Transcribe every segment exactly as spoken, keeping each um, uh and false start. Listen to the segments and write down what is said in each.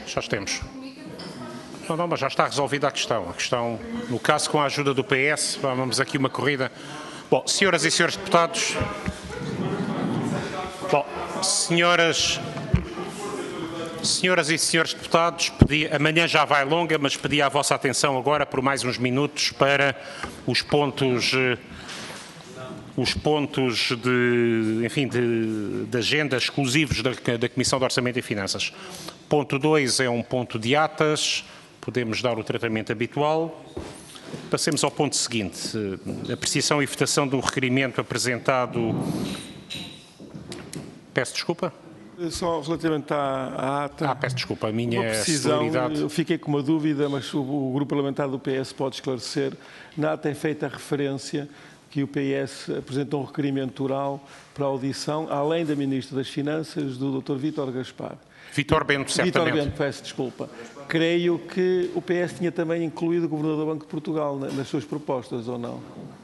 já temos. Não, não, mas já está resolvida a questão. A questão, no caso, com a ajuda do P S, vamos aqui uma corrida. Bom, senhoras e senhores deputados. Bom, senhoras, senhoras e senhores deputados, pedi, amanhã já vai longa, mas pedi a vossa atenção agora por mais uns minutos para os pontos, os pontos de, enfim, de, de agenda exclusivos da, da Comissão de Orçamento e Finanças. Ponto dois é um ponto de atas. Podemos dar o tratamento habitual. Passemos ao ponto seguinte. Apreciação e votação do requerimento apresentado... Peço desculpa. Só relativamente à, à ata... Ah, peço desculpa, a minha uma precisão, celeridade... eu fiquei com uma dúvida, mas o, o Grupo Parlamentar do P S pode esclarecer. Na ata é feita a referência que o P S apresentou um requerimento oral para audição, além da Ministra das Finanças, do doutor Vítor Gaspar. Vítor Bento, certamente. Vítor Bento, peço desculpa. Creio que o P S tinha também incluído o Governador do Banco de Portugal nas suas propostas, ou não?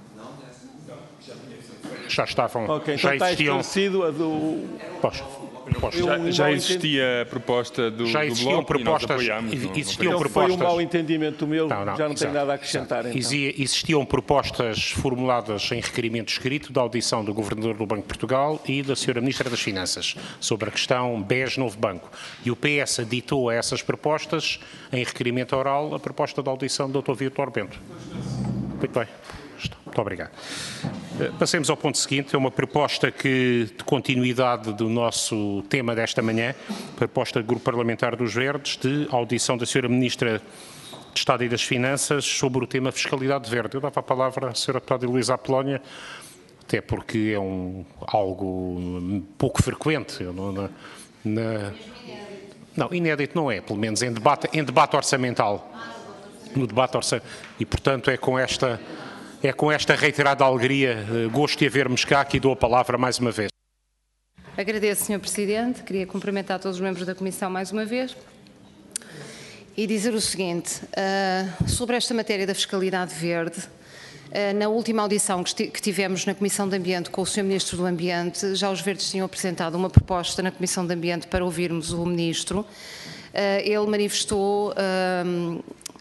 Já estavam, okay, já então existiam... Está esclarecido a do... Posso, posso. Já, já existia a proposta do, já existiam do Bloco propostas, e nós apoiámos. Existiam então propostas... foi um mau entendimento meu, não, não, já não exato, tenho nada a acrescentar. Então. Existiam propostas formuladas em requerimento escrito da audição do Governador do Banco de Portugal e da senhora Ministra das Finanças sobre a questão B E S Novo Banco. E o P S aditou a essas propostas, em requerimento oral, a proposta da audição do doutor Vítor Bento. Muito bem. Muito obrigado. Passemos ao ponto seguinte, é uma proposta que, de continuidade do nosso tema desta manhã, proposta do Grupo Parlamentar dos Verdes, de audição da senhora Ministra de Estado e das Finanças sobre o tema fiscalidade verde. Eu dava a palavra à senhora deputada Luísa Apolónia, até porque é um, algo pouco frequente. Eu não, na, na, não, inédito não é, pelo menos em debate, em debate orçamental. No debate orçamental. E, portanto, é com esta... É com esta reiterada alegria, gosto de a vermos cá, que dou a palavra mais uma vez. Agradeço, senhor Presidente. Queria cumprimentar todos os membros da Comissão mais uma vez e dizer o seguinte, uh, sobre esta matéria da fiscalidade verde, uh, na última audição que, que tivemos na Comissão de Ambiente com o senhor Ministro do Ambiente, já os Verdes tinham apresentado uma proposta na Comissão de Ambiente para ouvirmos o Ministro. Uh, ele manifestou... Uh,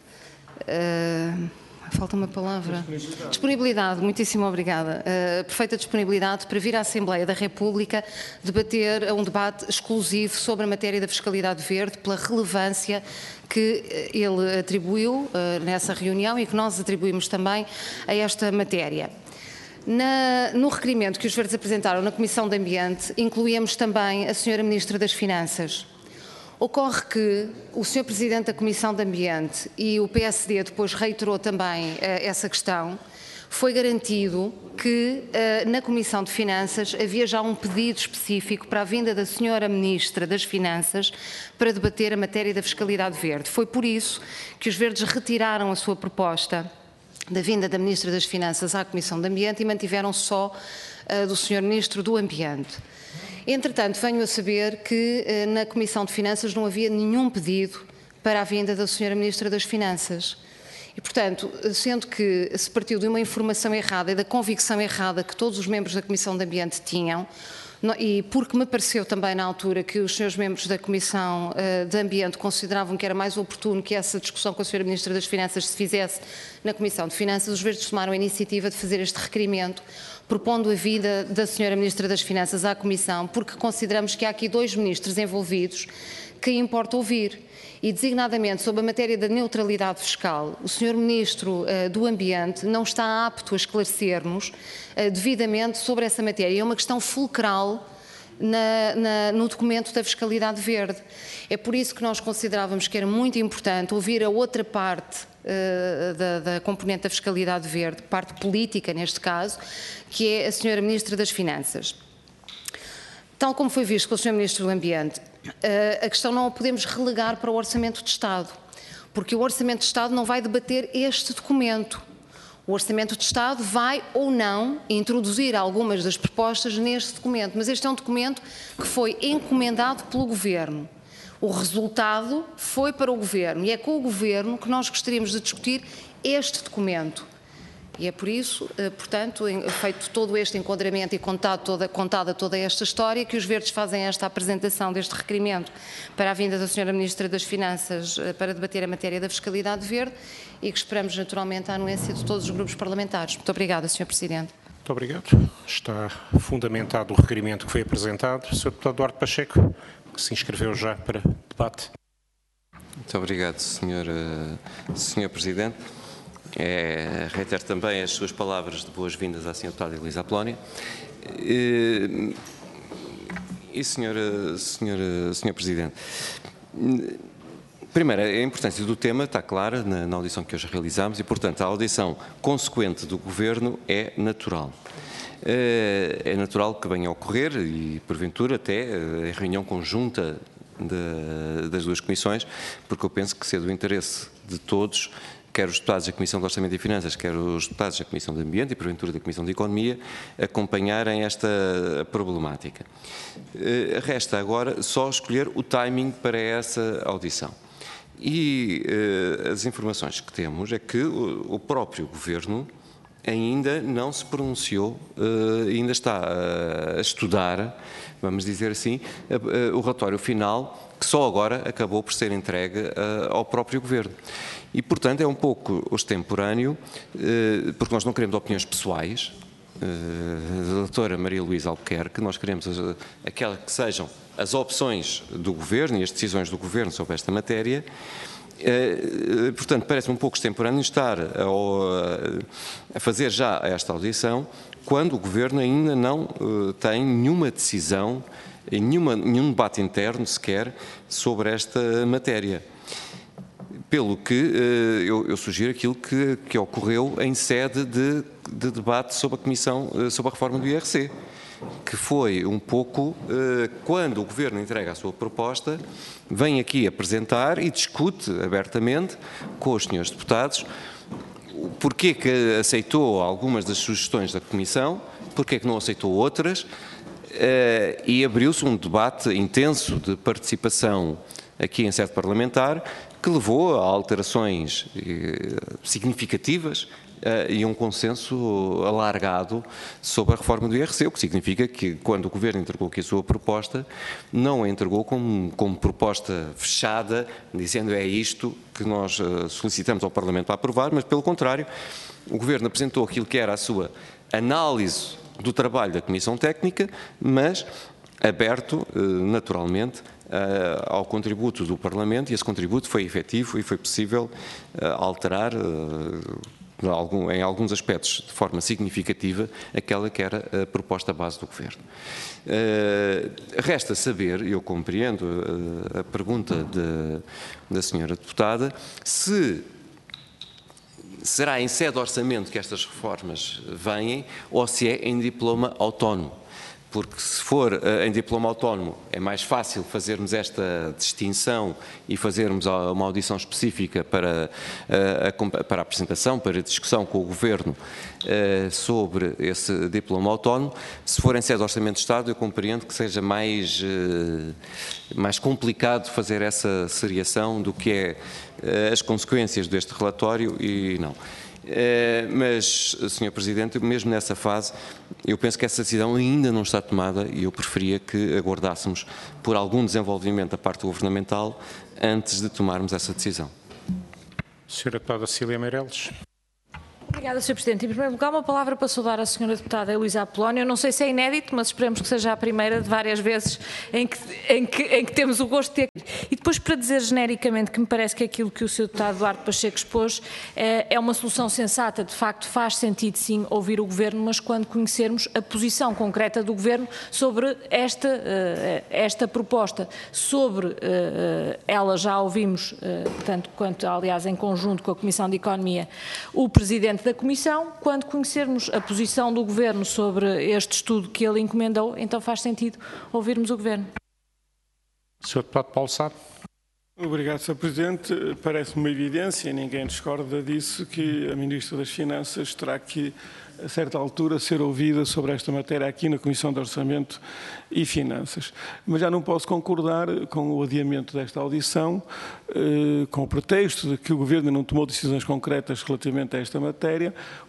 uh, Falta uma palavra. Disponibilidade. Disponibilidade, muitíssimo obrigada. Uh, perfeita disponibilidade para vir à Assembleia da República debater um debate exclusivo sobre a matéria da fiscalidade verde, pela relevância que ele atribuiu uh, nessa reunião e que nós atribuímos também a esta matéria. Na, no requerimento que os Verdes apresentaram na Comissão de Ambiente, incluíamos também a senhora Ministra das Finanças. Ocorre que o senhor Presidente da Comissão de Ambiente e o P S D depois reiterou também uh, essa questão, foi garantido que uh, na Comissão de Finanças havia já um pedido específico para a vinda da senhora Ministra das Finanças para debater a matéria da fiscalidade verde. Foi por isso que os Verdes retiraram a sua proposta da vinda da Ministra das Finanças à Comissão de Ambiente e mantiveram só uh, do senhor Ministro do Ambiente. Entretanto, venho a saber que na Comissão de Finanças não havia nenhum pedido para a vinda da senhora Ministra das Finanças. E, portanto, sendo que se partiu de uma informação errada e da convicção errada que todos os membros da Comissão de Ambiente tinham, e porque me pareceu também na altura que os senhores membros da Comissão de Ambiente consideravam que era mais oportuno que essa discussão com a senhora Ministra das Finanças se fizesse na Comissão de Finanças, os Verdes tomaram a iniciativa de fazer este requerimento, propondo a vinda da senhora Ministra das Finanças à Comissão, porque consideramos que há aqui dois ministros envolvidos que importa ouvir. E, designadamente, sobre a matéria da neutralidade fiscal, o senhor Ministro uh, do Ambiente não está apto a esclarecer-nos uh, devidamente sobre essa matéria. É uma questão fulcral na, na, no documento da fiscalidade verde. É por isso que nós considerávamos que era muito importante ouvir a outra parte uh, da, da componente da fiscalidade verde, parte política neste caso, que é a senhora Ministra das Finanças. Tal como foi visto com o senhor Ministro do Ambiente, a questão não a podemos relegar para o Orçamento de Estado, porque o Orçamento de Estado não vai debater este documento. O Orçamento de Estado vai ou não introduzir algumas das propostas neste documento, mas este é um documento que foi encomendado pelo Governo. O resultado foi para o Governo e é com o Governo que nós gostaríamos de discutir este documento. E é por isso, portanto, feito todo este enquadramento e contado toda, contada toda esta história, que os Verdes fazem esta apresentação deste requerimento para a vinda da senhora Ministra das Finanças para debater a matéria da fiscalidade verde e que esperamos naturalmente a anuência de todos os grupos parlamentares. Muito obrigada, senhor Presidente. Muito obrigado. Está fundamentado o requerimento que foi apresentado. senhor Deputado Duarte Pacheco, que se inscreveu já para debate. Muito obrigado, senhor, senhor Presidente. É, reitero também as suas palavras de boas-vindas à senhora Deputada Elisa Apolónia. E, e senhora, senhora, senhor Presidente, primeiro, a importância do tema está clara na, na audição que hoje realizámos e, portanto, a audição consequente do Governo é natural. É natural que venha a ocorrer e, porventura, até em reunião conjunta de, das duas comissões, porque eu penso que, se é do interesse de todos, quer os deputados da Comissão de Orçamento e Finanças, quer os deputados da Comissão de Ambiente e, porventura, da Comissão de Economia, acompanharem esta problemática. Resta agora só escolher o timing para essa audição. E uh, as informações que temos é que o, o próprio Governo ainda não se pronunciou, uh, ainda está uh, a estudar, vamos dizer assim, uh, uh, o relatório final, que só agora acabou por ser entregue uh, ao próprio Governo. E, portanto, é um pouco extemporâneo, uh, porque nós não queremos opiniões pessoais, uh, da doutora Maria Luísa Albuquerque, nós queremos uh, aquelas que sejam as opções do Governo e as decisões do Governo sobre esta matéria. Uh, portanto, parece-me um pouco extemporâneo estar a, a fazer já esta audição quando o Governo ainda não uh, tem nenhuma decisão, nenhuma, nenhum debate interno sequer sobre esta matéria. Pelo que uh, eu, eu sugiro aquilo que, que ocorreu em sede de, de debate sobre a Comissão, uh, sobre a reforma do I R C, que foi um pouco, uh, quando o Governo entrega a sua proposta, vem aqui apresentar e discute abertamente com os senhores deputados porque que aceitou algumas das sugestões da Comissão, porque que não aceitou outras, uh, e abriu-se um debate intenso de participação aqui em sede parlamentar, que levou a alterações uh, significativas uh, e um consenso alargado sobre a reforma do I R C, o que significa que, quando o Governo entregou aqui a sua proposta, não a entregou como, como proposta fechada, dizendo é isto que nós uh, solicitamos ao Parlamento para aprovar, mas, pelo contrário, o Governo apresentou aquilo que era a sua análise do trabalho da Comissão Técnica, mas aberto, uh, naturalmente, Uh, ao contributo do Parlamento, e esse contributo foi efetivo e foi possível uh, alterar uh, algum, em alguns aspectos de forma significativa aquela que era a proposta base do Governo. Uh, resta saber, eu compreendo uh, a pergunta de, da senhora deputada, se será em sede de orçamento que estas reformas vêm ou se é em diploma autónomo. Porque, se for uh, em diploma autónomo, é mais fácil fazermos esta distinção e fazermos uma audição específica para, uh, a, para a apresentação, para a discussão com o Governo uh, sobre esse diploma autónomo. Se for em sede de Orçamento de Estado, eu compreendo que seja mais, uh, mais complicado fazer essa seriação do que é uh, as consequências deste relatório e não. Uh, mas, senhor Presidente, mesmo nessa fase, eu penso que essa decisão ainda não está tomada e eu preferia que aguardássemos por algum desenvolvimento da parte governamental antes de tomarmos essa decisão. senhora Deputada Cília Meireles. Obrigada, senhor Presidente. Em primeiro lugar, uma palavra para saudar a senhora Deputada Elisa Apolónia. Eu não sei se é inédito, mas esperemos que seja a primeira de várias vezes em que, em que, em que temos o gosto de ter. E depois, para dizer genericamente que me parece que aquilo que o senhor Deputado Duarte Pacheco expôs é, é uma solução sensata. De facto, faz sentido, sim, ouvir o Governo, mas quando conhecermos a posição concreta do Governo sobre esta, uh, esta proposta. Sobre uh, ela já ouvimos, uh, tanto quanto, aliás, em conjunto com a Comissão de Economia, o Presidente da Comissão. Quando conhecermos a posição do Governo sobre este estudo que ele encomendou, então faz sentido ouvirmos o Governo. senhor Deputado Paulo Sá. Obrigado, senhor Presidente. Parece-me uma evidência, ninguém discorda disso, que a Ministra das Finanças terá que, a certa altura, ser ouvida sobre esta matéria aqui na Comissão de Orçamento e Finanças. Mas já não posso concordar com o adiamento desta audição, eh, com o pretexto de que o Governo não tomou decisões concretas relativamente a esta matéria,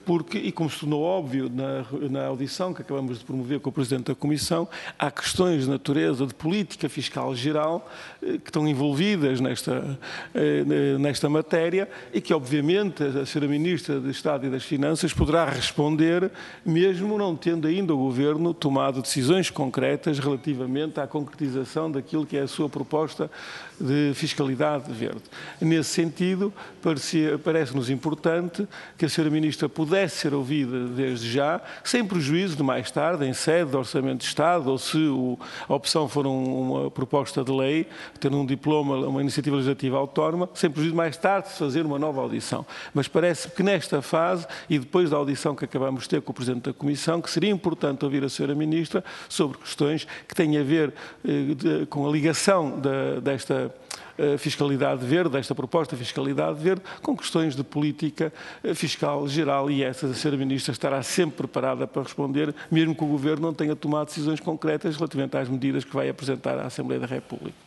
porque, e como se tornou óbvio na, na audição que acabamos de promover com o Presidente da Comissão, há questões de natureza de política fiscal geral que estão envolvidas nesta, nesta matéria e que, obviamente, a senhora Ministra de Estado e das Finanças poderá responder, mesmo não tendo ainda o Governo tomado decisões concretas relativamente à concretização daquilo que é a sua proposta de fiscalidade verde. Nesse sentido, parece-nos importante que a senhora Ministra pudesse ser ouvida desde já, sem prejuízo de mais tarde, em sede de Orçamento de Estado, ou se o, a opção for um, uma proposta de lei, tendo um diploma, uma iniciativa legislativa autónoma, sem prejuízo de mais tarde de fazer uma nova audição. Mas parece que nesta fase, e depois da audição que acabamos de ter com o Presidente da Comissão, que seria importante ouvir a senhora Ministra sobre questões que têm a ver eh, de, com a ligação da, desta fiscalidade verde, desta proposta de fiscalidade verde, com questões de política fiscal geral, e essa a senhora Ministra estará sempre preparada para responder, mesmo que o Governo não tenha tomado decisões concretas relativamente às medidas que vai apresentar à Assembleia da República.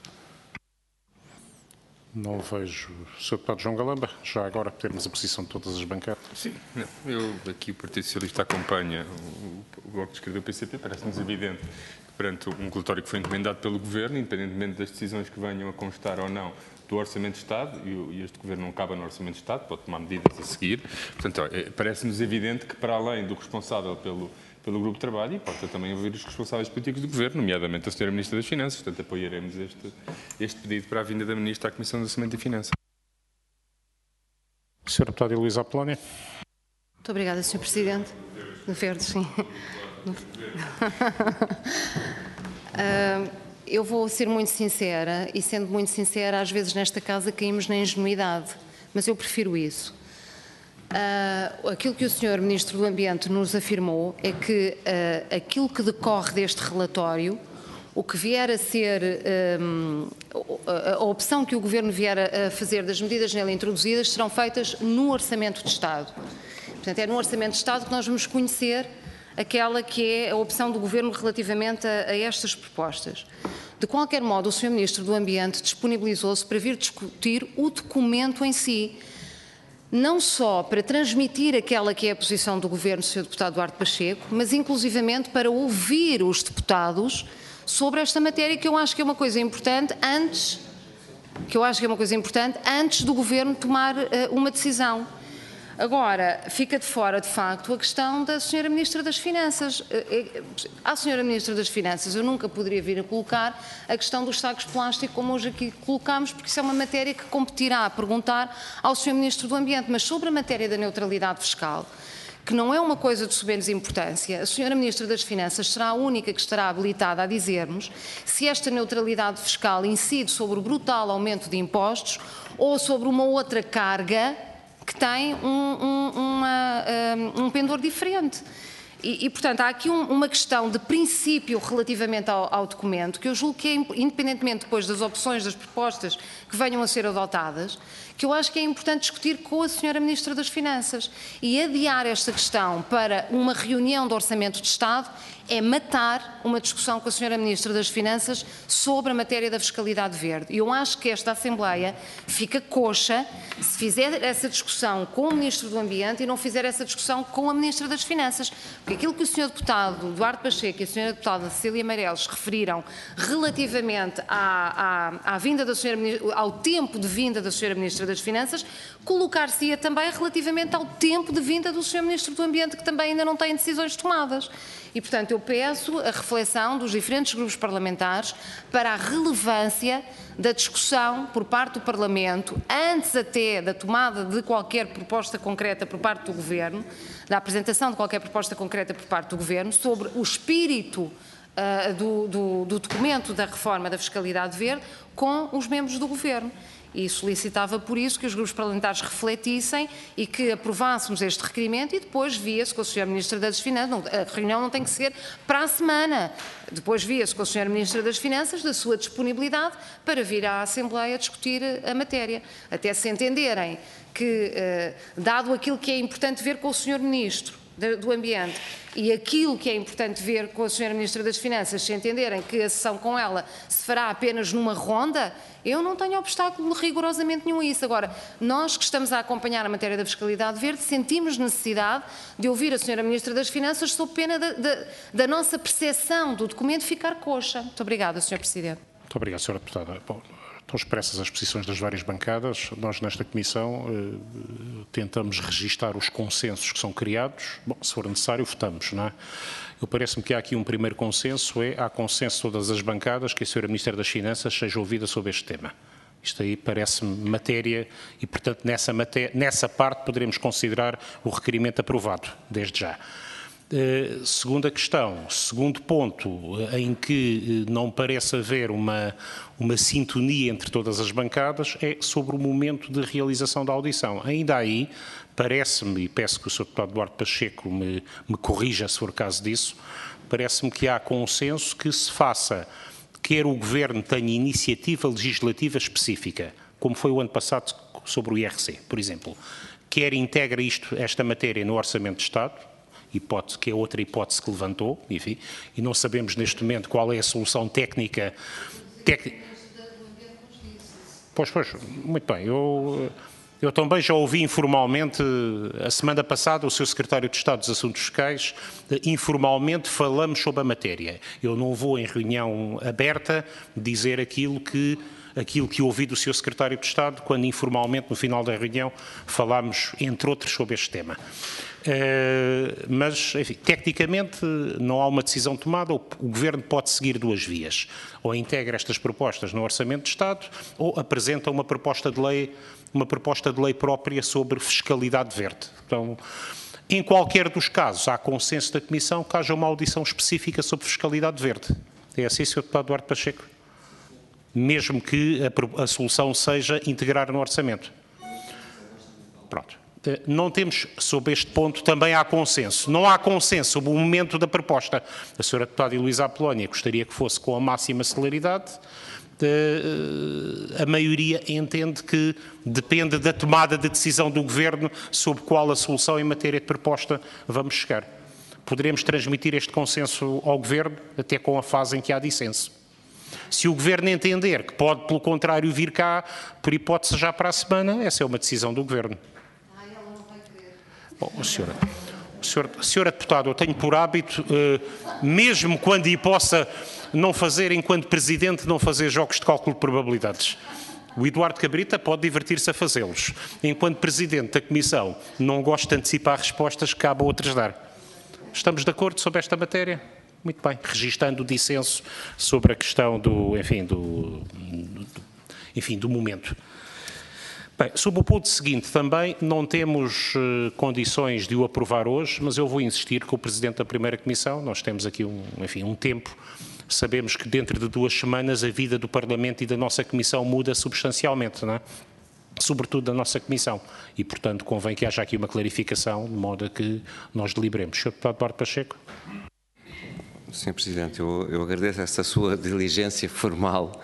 Não vejo o senhor Deputado João Galamba. Já agora termos a posição de todas as bancadas. Sim, não, eu aqui o Partido Socialista acompanha o, o Bloco de Esquerda do P C P, parece-nos evidente que perante um relatório que foi encomendado pelo Governo, independentemente das decisões que venham a constar ou não do Orçamento de Estado, e este Governo não cabe no Orçamento de Estado, pode tomar medidas a seguir, portanto, parece-nos evidente que para além do responsável pelo pelo Grupo de Trabalho, importa também ouvir os responsáveis políticos do Governo, nomeadamente a senhora Ministra das Finanças, portanto apoiaremos este, este pedido para a vinda da Ministra à Comissão de Orçamento e Finanças. senhora Deputada Heloísa Apolónia. Muito obrigada, senhor Presidente. No verde, sim. uh, eu vou ser muito sincera, e sendo muito sincera, às vezes nesta casa caímos na ingenuidade, mas eu prefiro isso. Uh, aquilo que o senhor Ministro do Ambiente nos afirmou é que uh, aquilo que decorre deste relatório, o que vier a ser um, a, a opção que o Governo vier a fazer das medidas nele introduzidas serão feitas no Orçamento de Estado. Portanto, é no Orçamento de Estado que nós vamos conhecer aquela que é a opção do Governo relativamente a, a estas propostas. De qualquer modo, o senhor Ministro do Ambiente disponibilizou-se para vir discutir o documento em si, não só para transmitir aquela que é a posição do Governo, senhor Deputado Duarte Pacheco, mas inclusivamente para ouvir os deputados sobre esta matéria, que eu acho que é uma coisa importante antes, que eu acho que é uma coisa importante antes do Governo tomar uh, uma decisão. Agora, fica de fora, de facto, a questão da senhora Ministra das Finanças. À senhora Ministra das Finanças, eu nunca poderia vir a colocar a questão dos sacos de plástico como hoje aqui colocamos, porque isso é uma matéria que competirá a perguntar ao senhor Ministro do Ambiente. Mas sobre a matéria da neutralidade fiscal, que não é uma coisa de soberança importância, a senhora Ministra das Finanças será a única que estará habilitada a dizer-nos se esta neutralidade fiscal incide sobre o brutal aumento de impostos ou sobre uma outra carga que tem um, um, uma, um pendor diferente. E, e, portanto, há aqui um, uma questão de princípio relativamente ao, ao documento, que eu julgo que é, independentemente depois das opções, das propostas que venham a ser adotadas, que eu acho que é importante discutir com a senhora Ministra das Finanças. E adiar esta questão para uma reunião do Orçamento de Estado é matar uma discussão com a senhora Ministra das Finanças sobre a matéria da fiscalidade verde. E eu acho que esta Assembleia fica coxa se fizer essa discussão com o Ministro do Ambiente e não fizer essa discussão com a Ministra das Finanças. Porque aquilo que o senhor Deputado Duarte Pacheco e a senhora Deputada Cecília Meireles referiram relativamente à, à, à vinda da senhora, ao tempo de vinda da senhora Ministra das Finanças, colocar-se-ia também relativamente ao tempo de vinda do senhor Ministro do Ambiente, que também ainda não tem decisões tomadas. E, portanto, eu peço a reflexão dos diferentes grupos parlamentares para a relevância da discussão por parte do Parlamento, antes até da tomada de qualquer proposta concreta por parte do Governo, da apresentação de qualquer proposta concreta por parte do Governo, sobre o espírito uh, do, do, do documento da reforma da fiscalidade verde com os membros do Governo. E solicitava por isso que os grupos parlamentares refletissem e que aprovássemos este requerimento e depois via-se com a senhora Ministra das Finanças, não, a reunião não tem que ser para a semana, depois via-se com a senhora Ministra das Finanças da sua disponibilidade para vir à Assembleia discutir a matéria, até se entenderem que, dado aquilo que é importante ver com o senhor Ministro, do Ambiente e aquilo que é importante ver com a senhora Ministra das Finanças, se entenderem que a sessão com ela se fará apenas numa ronda, eu não tenho obstáculo rigorosamente nenhum a isso. Agora, nós que estamos a acompanhar a matéria da fiscalidade verde, sentimos necessidade de ouvir a senhora Ministra das Finanças sob pena da, da, da nossa percepção do documento ficar coxa. Muito obrigada, senhor Presidente. Muito obrigado, senhora Deputada. Bom, estão expressas as posições das várias bancadas. Nós, nesta Comissão, eh, tentamos registar os consensos que são criados. Bom, se for necessário, votamos, não é? Eu parece-me que há aqui um primeiro consenso, é, há consenso de todas as bancadas que a senhora Ministra das Finanças seja ouvida sobre este tema. Isto aí parece-me matéria e, portanto, nessa, matéria, nessa parte poderemos considerar o requerimento aprovado, desde já. Uh, segunda questão, segundo ponto, em que uh, não parece haver uma, uma sintonia entre todas as bancadas, é sobre o momento de realização da audição. Ainda aí, parece-me, e peço que o senhor Deputado Duarte Pacheco me, me corrija se for caso disso, parece-me que há consenso que se faça, quer o Governo tenha iniciativa legislativa específica, como foi o ano passado sobre o I R C, por exemplo, quer integre isto, esta matéria no Orçamento de Estado, hipótese, que é outra hipótese que levantou, enfim, e não sabemos neste momento qual é a solução técnica. Tec... Pois, pois, muito bem. Eu, eu também já ouvi informalmente, a semana passada, o seu Secretário de Estado dos Assuntos Fiscais, informalmente falamos sobre a matéria. Eu não vou em reunião aberta dizer aquilo que aquilo que ouvi do seu Secretário de Estado, quando informalmente, no final da reunião, falámos, entre outros, sobre este tema. Uh, mas, enfim, tecnicamente não há uma decisão tomada, o, o Governo pode seguir duas vias, ou integra estas propostas no Orçamento de Estado, ou apresenta uma proposta de lei, uma proposta de lei própria sobre fiscalidade verde. Então, em qualquer dos casos, há consenso da Comissão que haja uma audição específica sobre fiscalidade verde. É assim, senhor Deputado Duarte Pacheco? Mesmo que a, a solução seja integrar no Orçamento. Pronto. Não temos, sobre este ponto, também há consenso. Não há consenso sobre o momento da proposta. A senhora Deputada Heloísa Apolónia gostaria que fosse com a máxima celeridade. A maioria entende que depende da tomada de decisão do Governo sobre qual a solução em matéria de proposta vamos chegar. Poderemos transmitir este consenso ao Governo até com a fase em que há dissenso. Se o Governo entender que pode, pelo contrário, vir cá, por hipótese já para a semana, essa é uma decisão do Governo. Bom, senhora, senhora, senhora Deputada, eu tenho por hábito, eh, mesmo quando lhe possa não fazer, enquanto Presidente, não fazer jogos de cálculo de probabilidades. O Eduardo Cabrita pode divertir-se a fazê-los. Enquanto Presidente da Comissão, não gosto de antecipar respostas que cabe a outras dar. Estamos de acordo sobre esta matéria? Muito bem, registando o dissenso sobre a questão do, enfim, do, do, enfim, do momento. Bem, sobre o ponto seguinte, também não temos uh, condições de o aprovar hoje, mas eu vou insistir com o Presidente da Primeira Comissão, nós temos aqui um, enfim, um tempo, sabemos que dentro de duas semanas a vida do Parlamento e da nossa Comissão muda substancialmente, não é? Sobretudo da nossa Comissão, e portanto convém que haja aqui uma clarificação, de modo a que nós deliberemos. senhor Deputado Duarte Pacheco. senhor Presidente, eu, eu agradeço essa sua diligência formal,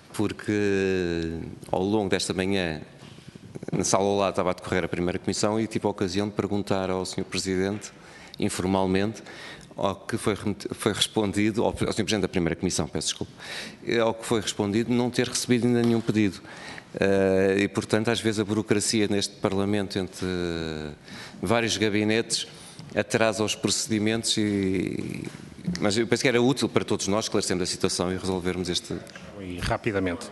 porque ao longo desta manhã, na sala ao lado estava a decorrer a Primeira Comissão e tive a ocasião de perguntar ao senhor Presidente, informalmente, ao que foi, foi respondido, ao senhor Presidente da Primeira Comissão, peço desculpa, ao que foi respondido não ter recebido ainda nenhum pedido. Uh, e, portanto, às vezes a burocracia neste Parlamento entre uh, vários gabinetes atrasa os procedimentos, e, mas eu penso que era útil para todos nós esclarecermos a situação e resolvermos este... E rapidamente.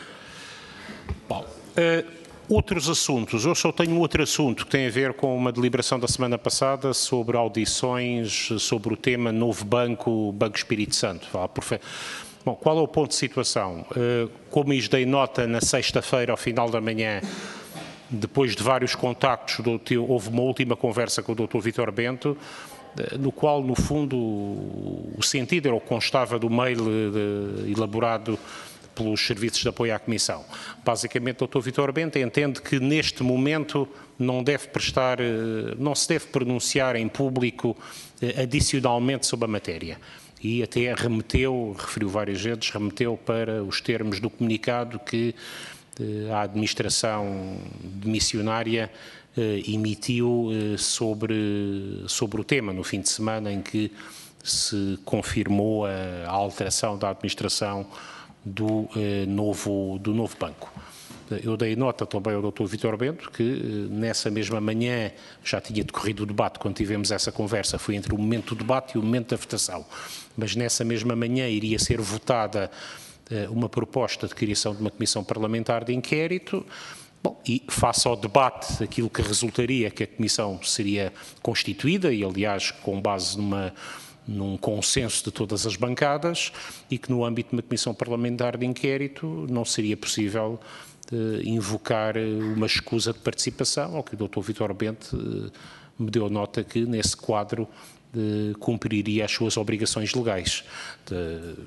Bom, uh... outros assuntos. Eu só tenho outro assunto que tem a ver com uma deliberação da semana passada sobre audições sobre o tema Novo Banco, Banco Espírito Santo. Bom, qual é o ponto de situação? Como lhes dei nota na sexta-feira, ao final da manhã, depois de vários contactos, houve uma última conversa com o doutor Vítor Bento, no qual, no fundo, o sentido era o que constava do mail de, elaborado pelos serviços de apoio à Comissão. Basicamente, o doutor Vítor Bento entende que neste momento não deve prestar, não se deve pronunciar em público adicionalmente sobre a matéria. E até remeteu, referiu várias vezes, remeteu para os termos do comunicado que a administração missionária emitiu sobre, sobre o tema, no fim de semana em que se confirmou a alteração da administração do novo, do novo banco. Eu dei nota também ao doutor Vítor Bento que nessa mesma manhã já tinha decorrido o debate, quando tivemos essa conversa, foi entre o momento do debate e o momento da votação, mas nessa mesma manhã iria ser votada uma proposta de criação de uma comissão parlamentar de inquérito. Bom, e face ao debate, aquilo que resultaria que a comissão seria constituída, e aliás com base numa, num consenso de todas as bancadas, e que no âmbito de uma comissão parlamentar de inquérito não seria possível de invocar uma escusa de participação, ao que o doutor Vítor Bento me deu nota que nesse quadro de, cumpriria as suas obrigações legais. De,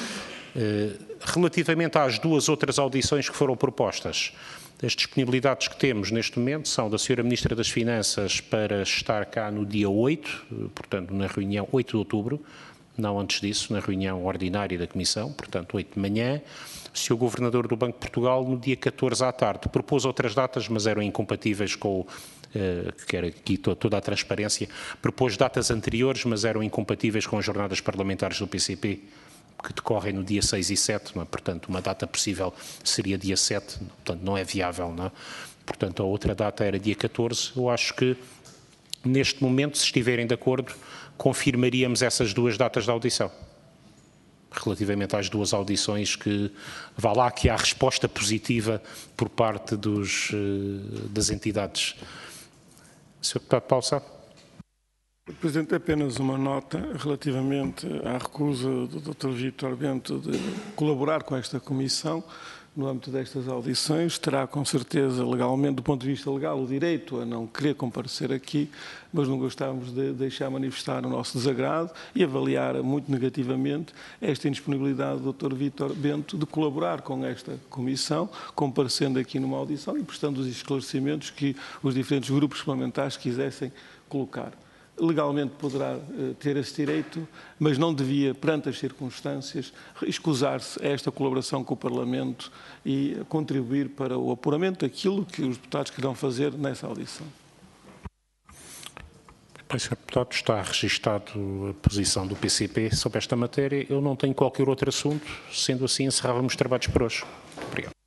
relativamente às duas outras audições que foram propostas, as disponibilidades que temos neste momento são da senhora Ministra das Finanças para estar cá no dia oito, portanto na reunião oito de outubro, não antes disso, na reunião ordinária da Comissão, portanto oito de manhã. O senhor Governador do Banco de Portugal no dia catorze à tarde. Propôs outras datas, mas eram incompatíveis com, eh, que era aqui toda a transparência, propôs datas anteriores, mas eram incompatíveis com as jornadas parlamentares do P C P, que decorrem no dia seis e sete, não é? Portanto, uma data possível seria dia sete, portanto não é viável, não é? Portanto, a outra data era dia catorze. Eu acho que, neste momento, se estiverem de acordo, confirmaríamos essas duas datas de audição. Relativamente às duas audições que, vá lá que há resposta positiva por parte dos, das entidades. senhor Deputado Paulo Sá. Presidente, apenas uma nota relativamente à recusa do doutor Vítor Bento de colaborar com esta comissão no âmbito destas audições. Terá com certeza legalmente, do ponto de vista legal, o direito a não querer comparecer aqui, mas não gostávamos de deixar manifestar o nosso desagrado e avaliar muito negativamente esta indisponibilidade do doutor Vítor Bento de colaborar com esta comissão, comparecendo aqui numa audição e prestando os esclarecimentos que os diferentes grupos parlamentares quisessem colocar. Legalmente poderá uh, ter esse direito, mas não devia, perante as circunstâncias, escusar-se a esta colaboração com o Parlamento e contribuir para o apuramento daquilo que os deputados querão fazer nessa audição. Bem, senhor Deputado, está registado a posição do P C P sobre esta matéria. Eu não tenho qualquer outro assunto. Sendo assim, encerrávamos os trabalhos por hoje. Obrigado.